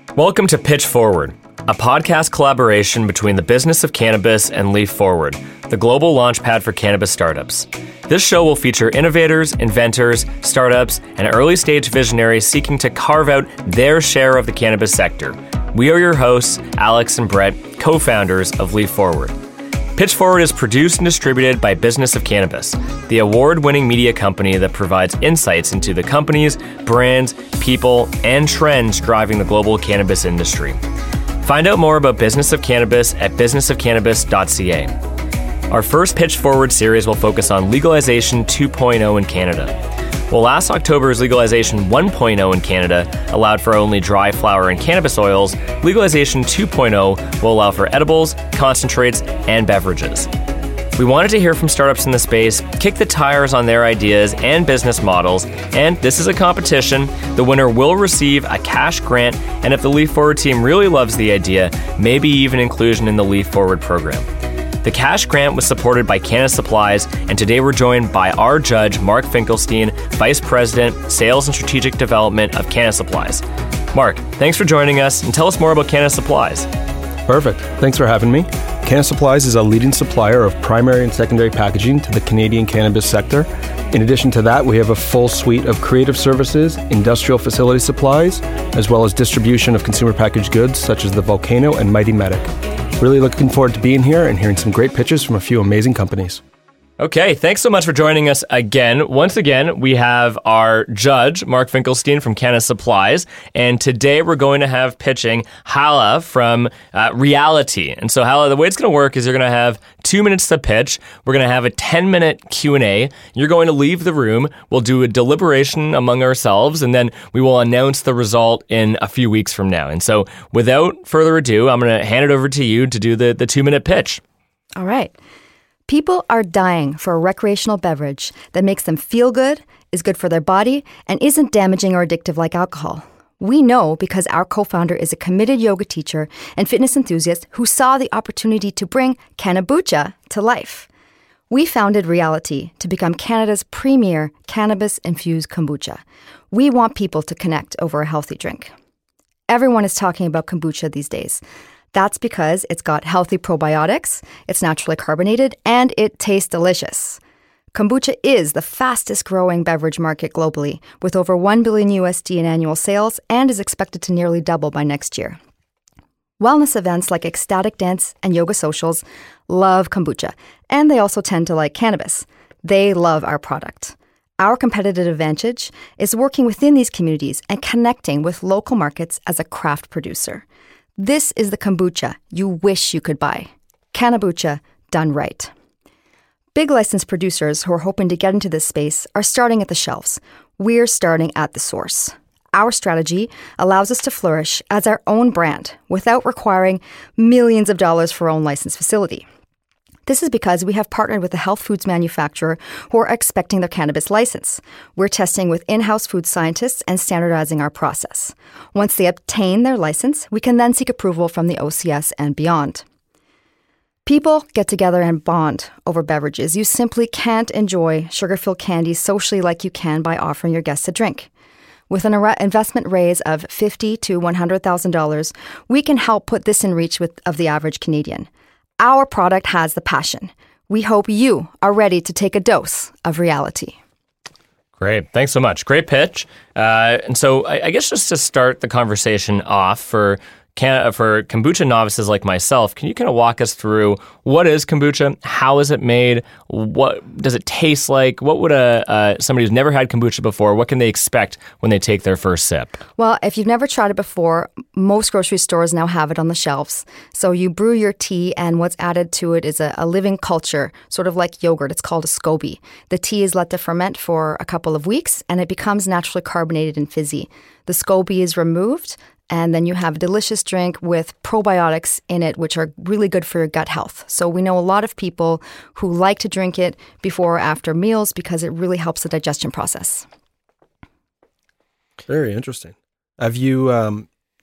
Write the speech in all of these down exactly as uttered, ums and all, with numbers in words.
Welcome to Pitch Forward, a podcast collaboration between the business of cannabis and Leaf Forward, the global launchpad for cannabis startups. This show will feature innovators, inventors, startups, and early-stage visionaries seeking to carve out their share of the cannabis sector. We are your hosts, Alex and Brett, co-founders of Leaf Forward. Pitch Forward is produced and distributed by Business of Cannabis, the award-winning media company that provides insights into the companies, brands, people, and trends driving the global cannabis industry. Find out more about Business of Cannabis at business of cannabis dot c a. Our first Pitch Forward series will focus on legalization two point oh in Canada. While last October's legalization one point oh in Canada allowed for only dry flower and cannabis oils, legalization two point oh will allow for edibles, concentrates, and beverages. We wanted to hear from startups in the space, kick the tires on their ideas and business models, and this is a competition. The winner will receive a cash grant, and if the Leaf Forward team really loves the idea, maybe even inclusion in the Leaf Forward program. The cash grant was supported by Canna Supplies, and today we're joined by our judge, Mark Finkelstein, Vice President, Sales and Strategic Development of Canna Supplies. Mark, thanks for joining us, and tell us more about Canna Supplies. Perfect. Thanks for having me. Canna Supplies is a leading supplier of primary and secondary packaging to the Canadian cannabis sector. In addition to that, we have a full suite of creative services, industrial facility supplies, as well as distribution of consumer packaged goods such as the Volcano and Mighty Medic. Really looking forward to being here and hearing some great pitches from a few amazing companies. Okay, thanks so much for joining us again. Once again, we have our judge, Mark Finkelstein from Canna Supplies, and today we're going to have pitching Hala from uh, Reality. And so Hala, the way it's going to work is you're going to have two minutes to pitch. We're going to have a ten-minute Q and A. You're going to leave the room. We'll do a deliberation among ourselves, and then we will announce the result in a few weeks from now. And so without further ado, I'm going to hand it over to you to do the, the two-minute pitch. All right. People are dying for a recreational beverage that makes them feel good, is good for their body, and isn't damaging or addictive like alcohol. We know because our co-founder is a committed yoga teacher and fitness enthusiast who saw the opportunity to bring Cannabucha to life. We founded Reality to become Canada's premier cannabis-infused kombucha. We want people to connect over a healthy drink. Everyone is talking about kombucha these days. That's because it's got healthy probiotics, it's naturally carbonated, and it tastes delicious. Kombucha is the fastest growing beverage market globally, with over one billion U S D in annual sales and is expected to nearly double by next year. Wellness events like ecstatic dance and yoga socials love kombucha, and they also tend to like cannabis. They love our product. Our competitive advantage is working within these communities and connecting with local markets as a craft producer. This is the kombucha you wish you could buy. Cannabucha done right. Big licensed producers who are hoping to get into this space are starting at the shelves. We're starting at the source. Our strategy allows us to flourish as our own brand without requiring millions of dollars for our own licensed facility. This is because we have partnered with a health foods manufacturer who are expecting their cannabis license. We're testing with in-house food scientists and standardizing our process. Once they obtain their license, we can then seek approval from the O C S and beyond. People get together and bond over beverages. You simply can't enjoy sugar-filled candy socially like you can by offering your guests a drink. With an investment raise of fifty thousand to one hundred thousand dollars, we can help put this in reach with, of the average Canadian. Our product has the passion. We hope you are ready to take a dose of Reality. Great. Thanks so much. Great pitch. Uh, and so I, I guess just to start the conversation off for Can, for kombucha novices like myself, can you kind of walk us through what is kombucha? How is it made? What does it taste like? What would a uh, somebody who's never had kombucha before, what can they expect when they take their first sip? Well, if you've never tried it before, most grocery stores now have it on the shelves. So you brew your tea, and what's added to it is a, a living culture, sort of like yogurt. It's called a SCOBY. The tea is let to ferment for a couple of weeks, and it becomes naturally carbonated and fizzy. The SCOBY is removed, and then you have a delicious drink with probiotics in it, which are really good for your gut health. So we know a lot of people who like to drink it before or after meals because it really helps the digestion process. Very interesting. Have you um,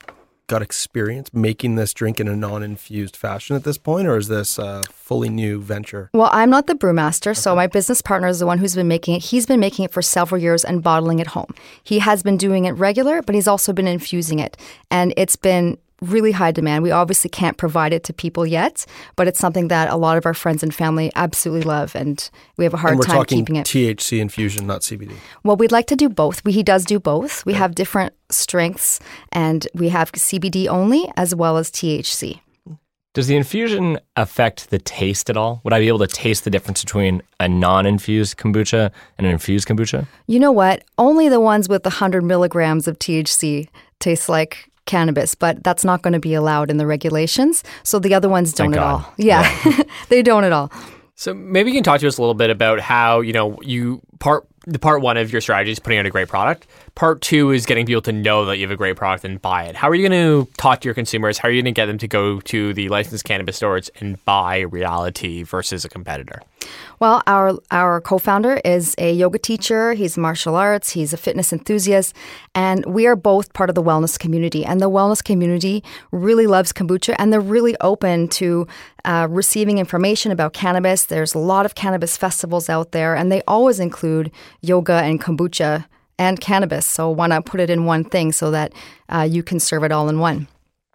got experience making this drink in a non-infused fashion at this point, or is this a fully new venture? Well, I'm not the brewmaster, okay. So my business partner is the one who's been making it. He's been making it for several years and bottling it home. He has been doing it regular, but he's also been infusing it. And it's been really high demand. We obviously can't provide it to people yet, but it's something that a lot of our friends and family absolutely love, and we have a hard and we're time talking keeping it. T H C infusion, not C B D. Well, we'd like to do both. We, he does do both. We yeah. have different strengths, and we have C B D only as well as T H C. Does the infusion affect the taste at all? Would I be able to taste the difference between a non-infused kombucha and an infused kombucha? You know what? Only the ones with one hundred milligrams of T H C taste like cannabis, but that's not going to be allowed in the regulations. So the other ones don't Thank at God. all. Yeah, yeah. They don't at all. So maybe you can talk to us a little bit about how, you know, you part the part one of your strategy is putting out a great product. Part two is getting people to know that you have a great product and buy it. How are you going to talk to your consumers? How are you going to get them to go to the licensed cannabis stores and buy Reality versus a competitor? Well, our our co-founder is a yoga teacher. He's martial arts. He's a fitness enthusiast. And we are both part of the wellness community. And the wellness community really loves kombucha, and they're really open to uh, receiving information about cannabis. There's a lot of cannabis festivals out there, and they always include yoga and kombucha and cannabis. So why not put it in one thing so that uh, you can serve it all in one?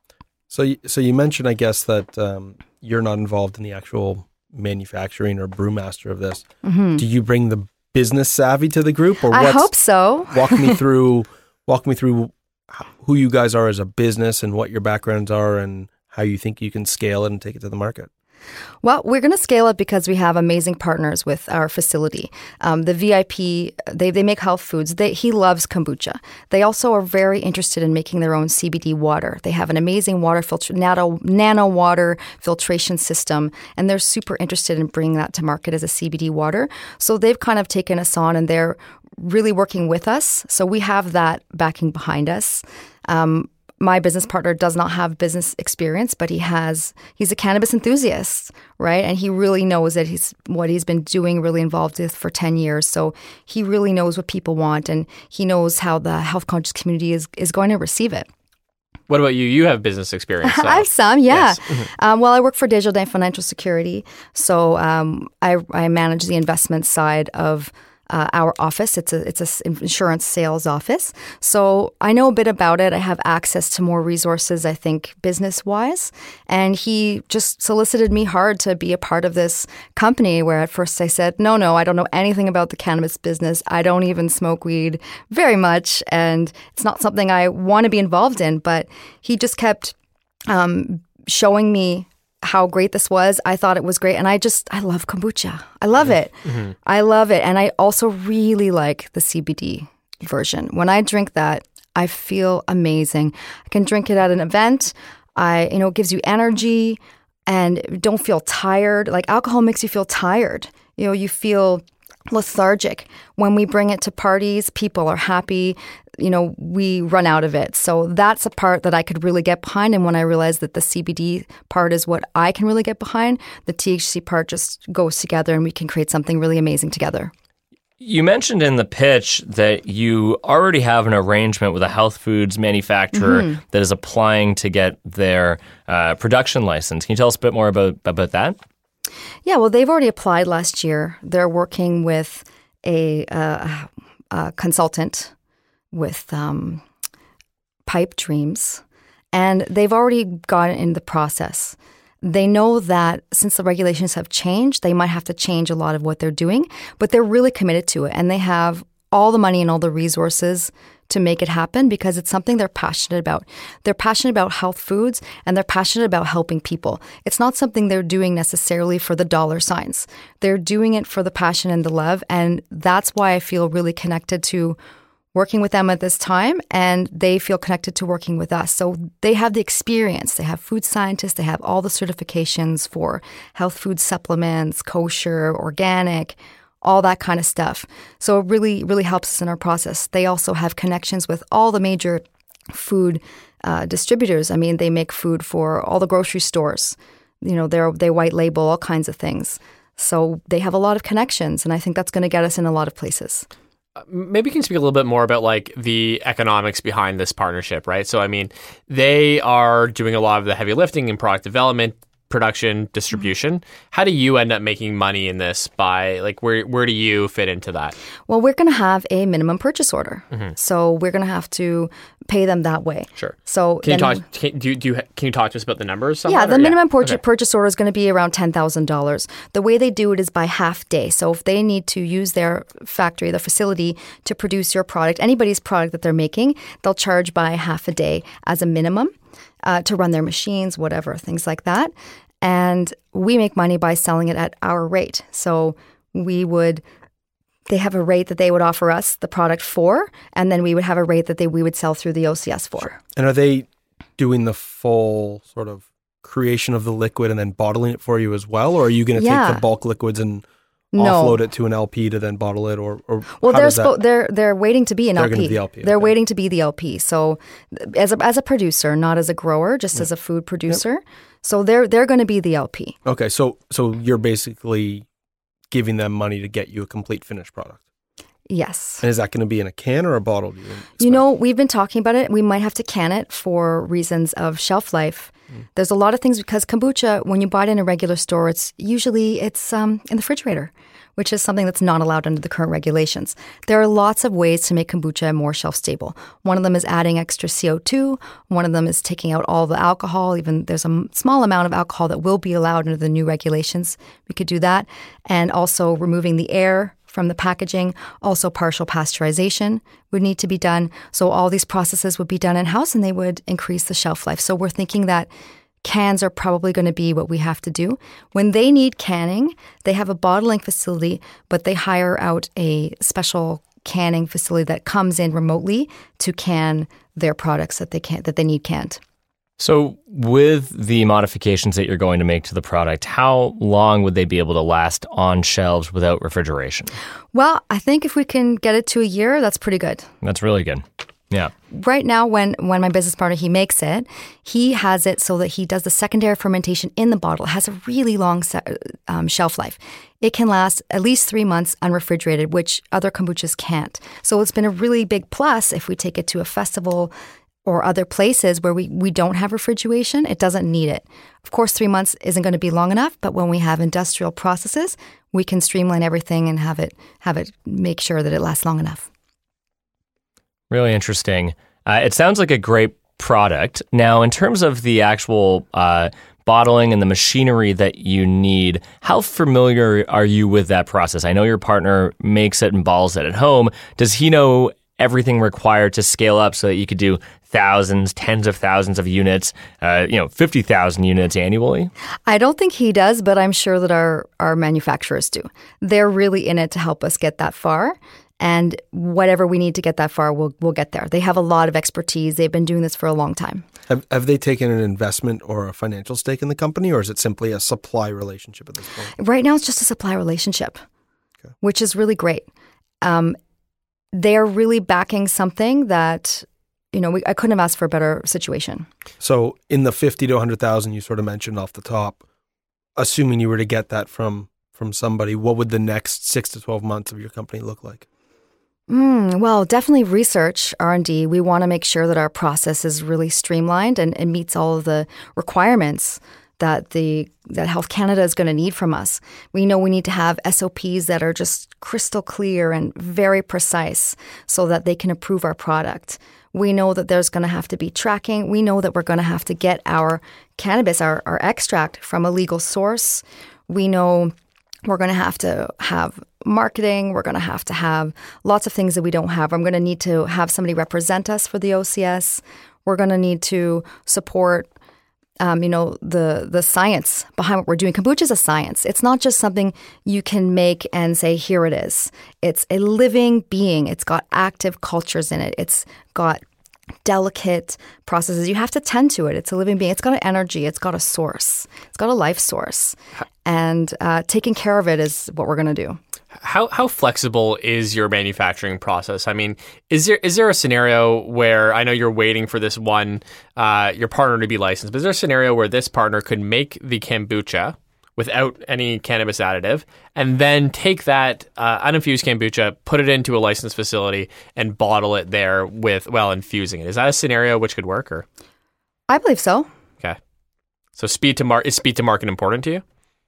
So, so you mentioned, I guess, that um, you're not involved in the actual manufacturing or brewmaster of this. Mm-hmm. Do you bring the business savvy to the group, or I hope so. walk me through, walk me through who you guys are as a business and what your backgrounds are and how you think you can scale it and take it to the market. Well, we're going to scale it because we have amazing partners with our facility. Um, the V I P, they, they make health foods. They, he loves kombucha. They also are very interested in making their own C B D water. They have an amazing water filter, nano, nano water filtration system, and they're super interested in bringing that to market as a C B D water. So they've kind of taken us on, and they're really working with us. So we have that backing behind us. Um, My business partner does not have business experience, but he has, he's a cannabis enthusiast, right? And he really knows that he's, what he's been doing, really involved with for ten years. So he really knows what people want, and he knows how the health conscious community is, is going to receive it. What about you? You have business experience. So. I have some, yeah. Yes. Mm-hmm. Um, well, I work for Desjardins Financial Security. So um, I, I manage the investment side of Uh, our office. It's a it's a insurance sales office. So I know a bit about it. I have access to more resources, I think, business-wise. And he just solicited me hard to be a part of this company, where at first I said, no, no, I don't know anything about the cannabis business. I don't even smoke weed very much. And it's not something I want to be involved in. But he just kept um, showing me how great this was. I thought it was great. And I just, I love kombucha. I love it. Mm-hmm. I love it. And I also really like the C B D version. When I drink that, I feel amazing. I can drink it at an event. I, you know, it gives you energy and don't feel tired. Like alcohol makes you feel tired. You know, you feel lethargic. When we bring it to parties, people are happy. You know, we run out of it. So that's a part that I could really get behind. And when I realized that the C B D part is what I can really get behind, the T H C part just goes together, and we can create something really amazing together. You mentioned in the pitch that you already have an arrangement with a health foods manufacturer mm-hmm. that is applying to get their uh, production license. Can you tell us a bit more about, about that? Yeah, well, they've already applied last year. They're working with a, uh, a consultant with um, Pipe Dreams, and they've already gotten in the process. They know that since the regulations have changed, they might have to change a lot of what they're doing, but they're really committed to it, and they have all the money and all the resources to make it happen because it's something they're passionate about. They're passionate about health foods, and they're passionate about helping people. It's not something they're doing necessarily for the dollar signs. They're doing it for the passion and the love, and that's why I feel really connected to working with them at this time, and they feel connected to working with us. So they have the experience. They have food scientists. They have all the certifications for health food supplements, kosher, organic, all that kind of stuff. So it really, really helps us in our process. They also have connections with all the major food uh, distributors. I mean, they make food for all the grocery stores. You know, they're, they white label all kinds of things. So they have a lot of connections, and I think that's going to get us in a lot of places. Maybe you can speak a little bit more about like the economics behind this partnership, right? So, I mean, they are doing a lot of the heavy lifting in product development, production, distribution. Mm-hmm. How do you end up making money in this by like where where do you fit into that? Well, we're going to have a minimum purchase order. Mm-hmm. So we're going to have to pay them that way. Sure. So can you talk can, do, you, do you, can you talk to us about the numbers somewhat, Yeah, the or? minimum yeah. purchase, okay. purchase order is going to be around ten thousand dollars. The way they do it is by half day. So if they need to use their factory, their facility to produce your product, anybody's product that they're making, they'll charge by half a day as a minimum uh, to run their machines, whatever, things like that. And we make money by selling it at our rate. So we would, they have a rate that they would offer us the product for, and then we would have a rate that they we would sell through the O C S for. Sure. And are they doing the full sort of creation of the liquid and then bottling it for you as well? Or are you going to Yeah. take the bulk liquids and No. offload it to an L P to then bottle it? Or, or Well, how they're does that- spo- they're they're waiting to be an They're L P. gonna be the L P, They're okay. waiting to be the L P. So, as a as a producer, not as a grower, just as a food producer. So they're they're going to be the L P. Okay, so so you're basically giving them money to get you a complete finished product. Yes. And is that going to be in a can or a bottle? Do you, expect? You know, we've been talking about it. We might have to can it for reasons of shelf life. Mm. There's a lot of things because kombucha, when you buy it in a regular store, it's usually it's um, in the refrigerator, which is something that's not allowed under the current regulations. There are lots of ways to make kombucha more shelf stable. One of them is adding extra C O two. One of them is taking out all the alcohol. Even there's a m- small amount of alcohol that will be allowed under the new regulations. We could do that. And also removing the air from the packaging. Also partial pasteurization would need to be done. So all these processes would be done in-house and they would increase the shelf life. So we're thinking that cans are probably going to be what we have to do. When they need canning, they have a bottling facility, but they hire out a special canning facility that comes in remotely to can their products that they can that they need canned. So with the modifications that you're going to make to the product, how long would they be able to last on shelves without refrigeration? Well, I think if we can get it to a year, that's pretty good. That's really good. Yeah. Right now, when, when my business partner, he makes it, he has it so that he does the secondary fermentation in the bottle. It has a really long se- um, shelf life. It can last at least three months unrefrigerated, which other kombuchas can't. So it's been a really big plus if we take it to a festival or other places where we, we don't have refrigeration. It doesn't need it. Of course, three months isn't going to be long enough, but when we have industrial processes, we can streamline everything and have it have it make sure that it lasts long enough. Really interesting. Uh, it sounds like a great product. Now, in terms of the actual uh, bottling and the machinery that you need, how familiar are you with that process? I know your partner makes it and bottles it at home. Does he know everything required to scale up so that you could do thousands, tens of thousands of units, uh, you know, fifty thousand units annually? I don't think he does, but I'm sure that our, our manufacturers do. They're really in it to help us get that far. And whatever we need to get that far, we'll we'll get there. They have a lot of expertise. They've been doing this for a long time. Have, have they taken an investment or a financial stake in the company, or is it simply a supply relationship at this point? Right now, it's just a supply relationship, okay. Which is really great. Um, they're really backing something that, you know, we, I couldn't have asked for a better situation. So in the fifty to one hundred thousand you sort of mentioned off the top, assuming you were to get that from from somebody, what would the next six to twelve months of your company look like? Mm, well, definitely research, R and D. We want to make sure that our process is really streamlined and, and meets all of the requirements that the that Health Canada is going to need from us. We know we need to have S O Ps that are just crystal clear and very precise so that they can approve our product. We know that there's going to have to be tracking. We know that we're going to have to get our cannabis, our, our extract from a legal source. We know we're going to have to have marketing. We're going to have to have lots of things that we don't have. I'm going to need to have somebody represent us for the O C S. We're going to need to support, um, you know, the the science behind what we're doing. Kombucha is a science. It's not just something you can make and say, here it is. It's a living being. It's got active cultures in it. It's got delicate processes. You have to tend to it. It's a living being. It's got an energy. It's got a source. It's got a life source. And uh, taking care of it is what we're going to do. How how flexible is your manufacturing process? I mean, is there is there a scenario where, I know you're waiting for this one, uh, your partner to be licensed, but is there a scenario where this partner could make the kombucha without any cannabis additive, and then take that uh, uninfused kombucha, put it into a licensed facility, and bottle it there with, well, infusing it. Is that a scenario which could work? Or I believe so. Okay. So speed to mar- is speed to market important to you?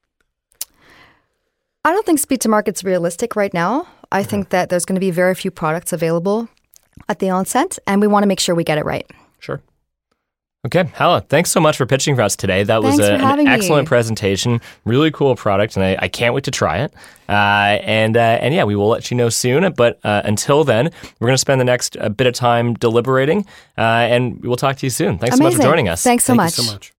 I don't think speed to market's realistic right now. I Mm-hmm. think that there's going to be very few products available at the onset, and we want to make sure we get it right. Sure. Okay, Hala, thanks so much for pitching for us today. That was Thanks a, for having an me. excellent presentation, really cool product, and I, I can't wait to try it. Uh, and uh, and yeah, we will let you know soon. But uh, until then, we're going to spend the next uh, bit of time deliberating, uh, and we will talk to you soon. Thanks Amazing. so much for joining us. Thanks so Thank much. you so much.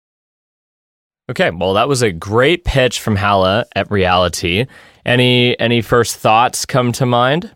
Okay, well, that was a great pitch from Hala at Reality. Any any first thoughts come to mind?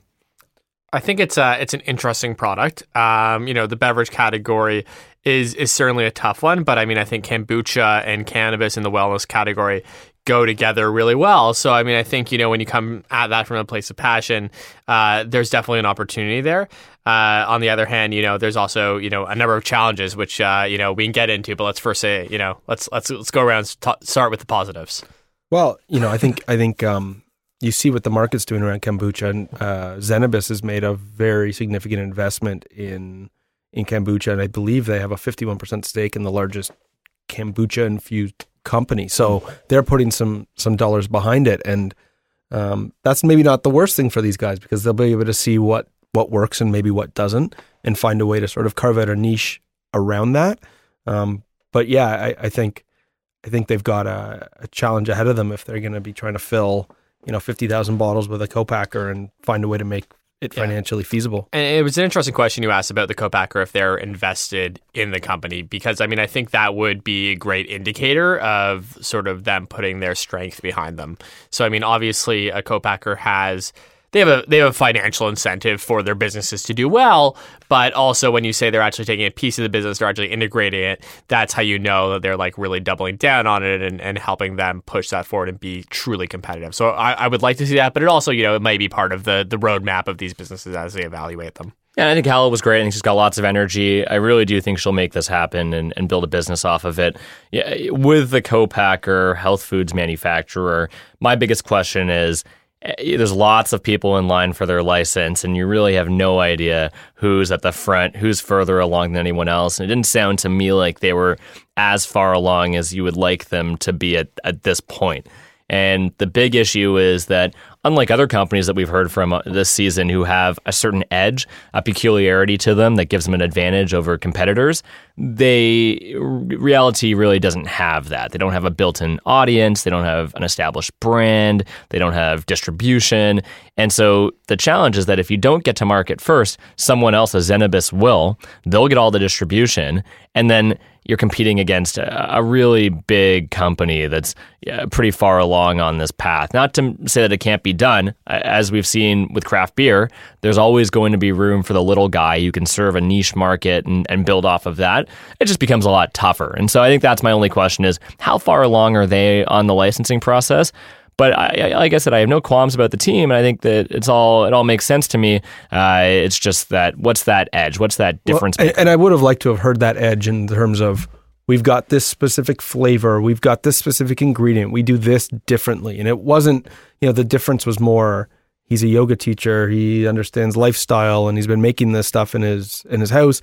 I think it's uh it's an interesting product. Um, you know, the beverage category is is certainly a tough one, but I mean, I think kombucha and cannabis in the wellness category go together really well. So, I mean, I think, you know, when you come at that from a place of passion, uh, there's definitely an opportunity there. Uh, on the other hand, you know, there's also, you know, a number of challenges which, uh, you know, we can get into, but let's first say, you know, let's let's let's go around and t- start with the positives. Well, you know, I think I think um, you see what the market's doing around kombucha, and uh, Zenabis has made a very significant investment in in kombucha, and I believe they have a fifty-one percent stake in the largest kombucha infused company. So they're putting some some dollars behind it, and um, that's maybe not the worst thing for these guys, because they'll be able to see what what works and maybe what doesn't, and find a way to sort of carve out a niche around that. Um, but yeah, I, I think I think they've got a, a challenge ahead of them if they're going to be trying to fill, you know, fifty thousand bottles with a co-packer and find a way to make it Yeah. financially feasible. And it was an interesting question you asked about the co-packer, if they're invested in the company, because I mean, I think that would be a great indicator of sort of them putting their strength behind them. So, I mean, obviously a co-packer has, they have a they have a financial incentive for their businesses to do well, but also when you say they're actually taking a piece of the business, they're actually integrating it, that's how you know that they're like really doubling down on it and, and helping them push that forward and be truly competitive. So I, I would like to see that, but it also, you know, it might be part of the the roadmap of these businesses as they evaluate them. Yeah, I think Hala was great. I think she's got lots of energy. I really do think she'll make this happen and, and build a business off of it. Yeah, with the co-packer, health foods manufacturer, my biggest question is, there's lots of people in line for their license, and you really have no idea who's at the front, who's further along than anyone else. And it didn't sound to me like they were as far along as you would like them to be at, at this point. And the big issue is that, unlike other companies that we've heard from this season who have a certain edge, a peculiarity to them that gives them an advantage over competitors, they Reality really doesn't have that. They don't have a built-in audience. They don't have an established brand. They don't have distribution. And so the challenge is that if you don't get to market first, someone else, a Zenabis, will. They'll get all the distribution, and then you're competing against a, a really big company that's yeah, pretty far along on this path. Not to say that it can't be done. As we've seen with craft beer, there's always going to be room for the little guy who can serve a niche market and, and build off of that. It just becomes a lot tougher. And so I think that's my only question is, how far along are they on the licensing process? But I, like I said, I have no qualms about the team, and I think that it's all it all makes sense to me. Uh, it's just that what's that edge? What's that difference? Well, and, and I would have liked to have heard that edge in terms of, we've got this specific flavor, we've got this specific ingredient, we do this differently. And it wasn't, you know, the difference was more, he's a yoga teacher, he understands lifestyle, and he's been making this stuff in his in his house.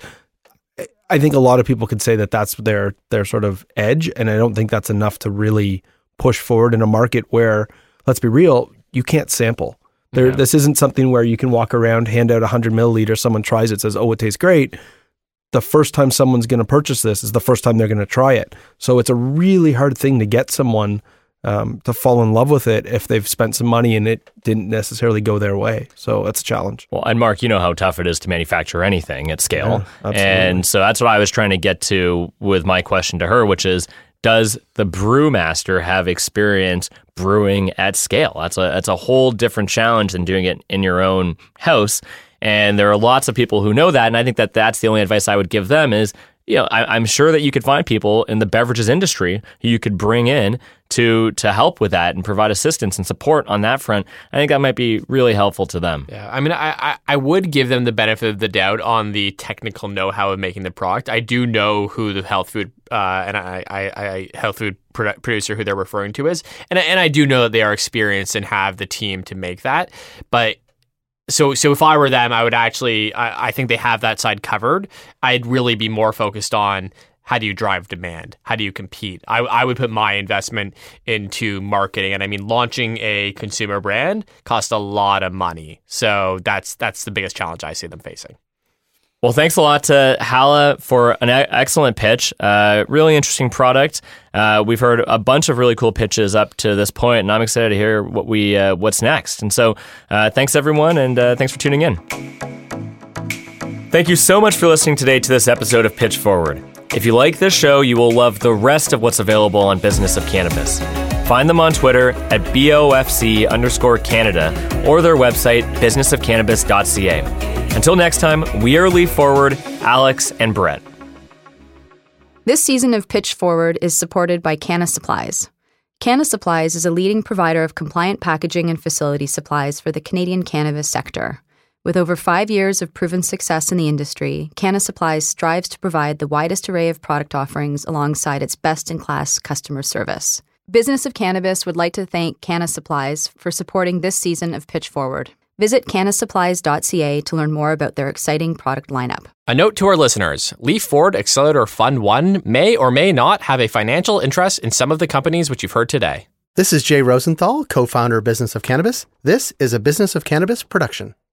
I think a lot of people could say that that's their their sort of edge, and I don't think that's enough to really push forward in a market where, let's be real, you can't sample. There, yeah. This isn't something where you can walk around, hand out one hundred milliliters, someone tries it, says, oh, it tastes great. The first time someone's going to purchase this is the first time they're going to try it. So it's a really hard thing to get someone um, to fall in love with it if they've spent some money and it didn't necessarily go their way. So that's a challenge. Well, and Mark, you know how tough it is to manufacture anything at scale. Yeah, and so that's what I was trying to get to with my question to her, which is, does the brewmaster have experience brewing at scale? That's a that's a whole different challenge than doing it in your own house. And there are lots of people who know that. And I think that that's the only advice I would give them is, you know, I, I'm sure that you could find people in the beverages industry who you could bring in to to help with that and provide assistance and support on that front. I think that might be really helpful to them. Yeah, I mean, I, I, I would give them the benefit of the doubt on the technical know-how of making the product. I do know who the health food uh, and I, I, I health food produ- producer who they're referring to is, and and I do know that they are experienced and have the team to make that, but. So so if I were them, I would actually, I, I think they have that side covered. I'd really be more focused on how do you drive demand? How do you compete? I, I would put my investment into marketing. And I mean, launching a consumer brand costs a lot of money. So that's that's the biggest challenge I see them facing. Well, thanks a lot to Hala for an e- excellent pitch. Uh, really interesting product. Uh, we've heard a bunch of really cool pitches up to this point, and I'm excited to hear what we uh, what's next. And so, uh, thanks everyone, and uh, thanks for tuning in. Thank you so much for listening today to this episode of Pitch Forward. If you like this show, you will love the rest of what's available on Business of Cannabis. Find them on Twitter at B O F C underscore Canada or their website, business of cannabis dot c a. Until next time, we are Leaf Forward, Alex, and Brett. This season of Pitch Forward is supported by Canna Supplies. Canna Supplies is a leading provider of compliant packaging and facility supplies for the Canadian cannabis sector. With over five years of proven success in the industry, Canna Supplies strives to provide the widest array of product offerings alongside its best-in-class customer service. Business of Cannabis would like to thank Canna Supplies for supporting this season of Pitch Forward. Visit canna supplies dot c a to learn more about their exciting product lineup. A note to our listeners, Leaf Forward Accelerator Fund one may or may not have a financial interest in some of the companies which you've heard today. This is Jay Rosenthal, co-founder of Business of Cannabis. This is a Business of Cannabis production.